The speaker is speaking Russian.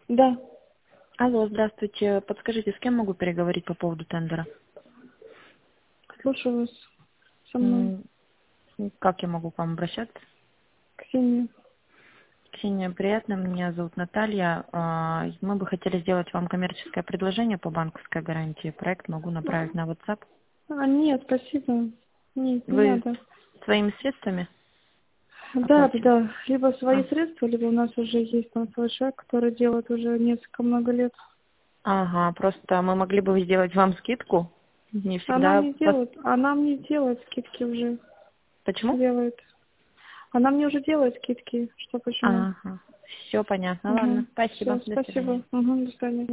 Да, Алло, здравствуйте. Подскажите, с кем могу переговорить по поводу тендера? слушаю вас. Со мной. М, Как я могу к вам обращаться? Ксения. Ксения, приятно. Меня зовут Наталья. Мы бы хотели сделать вам коммерческое предложение по банковской гарантии. Проект могу направить на WhatsApp. Нет, спасибо. Нет, не Вы надо. своими средствами Да, да, оплатили? да. Либо свои А, средства, либо у нас уже есть там свой человек, который делает уже несколько много лет. Ага, просто мы могли бы сделать вам скидку. Не всегда... Она мне делает скидки уже. Почему? Делает. Она мне уже делает скидки. Что почему? Ага, все понятно. Ладно, Угу. спасибо. Все, До свидания. спасибо. Угу, до свидания.